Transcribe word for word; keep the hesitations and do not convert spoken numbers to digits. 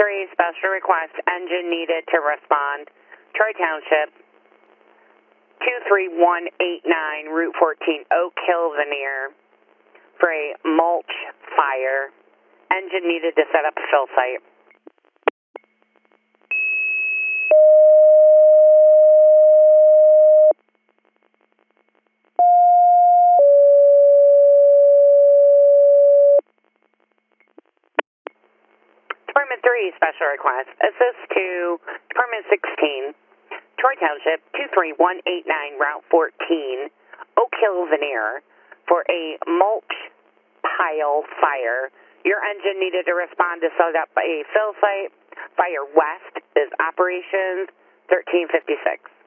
three, special request, engine needed to respond. Troy Township, two three one eight nine, Route fourteen, Oak Hill Veneer, for a mulch fire. Engine needed to set up a fill site. Department three, special request. Assist to Department sixteen, Troy Township, two three one eight nine, Route fourteen, Oak Hill Veneer, for a mulch pile fire. Your engine needed to respond to set up a fill site. Fire West is operations thirteen fifty-six.